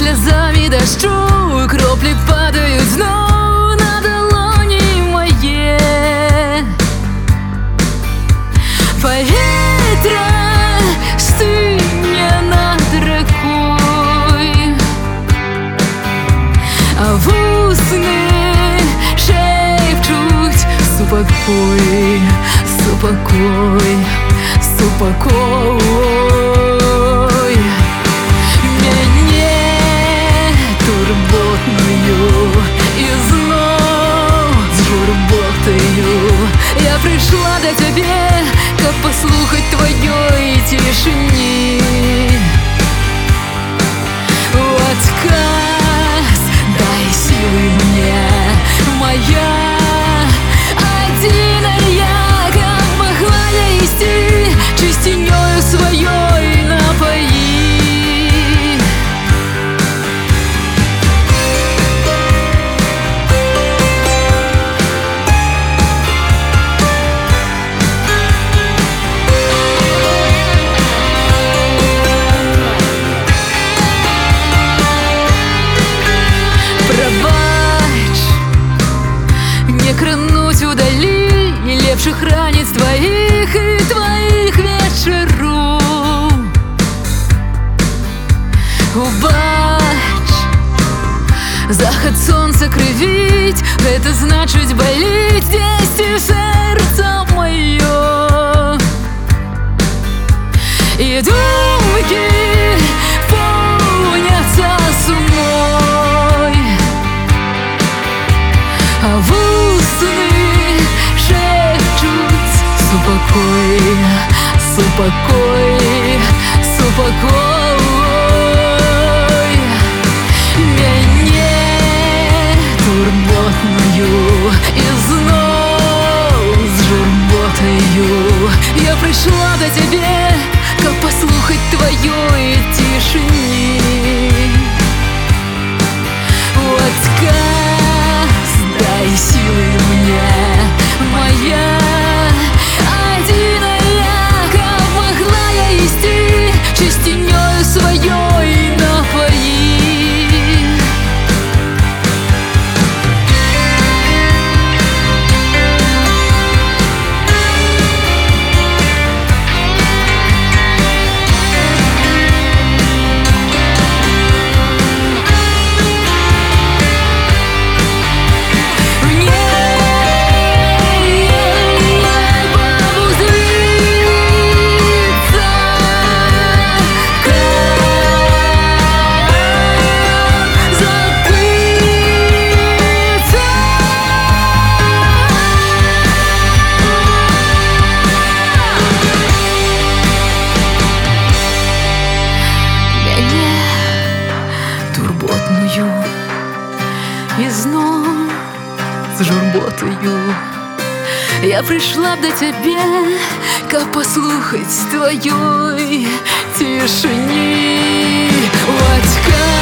слезами дождю кропли падают вновь на долони мои. Поветра стынет над рекой, а в усны шепчут: супокой, супокой, супокой. Мене турботною і знов з журботою я прийшла до тебе, как послухать твоей тишине. В отказ дай силы мне, моя одиная, как могла я идти, чистинёю своей напои. Крануть удали лепших ранец твоих и твоих вечеров. Убач, заход солнца кривить, это значит болеть здесь и сердце мое. И думки полнятся сумой, а в супокой, супокой, супокой. Мене турботною і знов з журботою я прийшла до тебе, как послухать твоей тишине. В отказ дай силы мне, моя чистинёю своей напои. И знов с журботою я пришла до тебя, как послухать твоей тишине.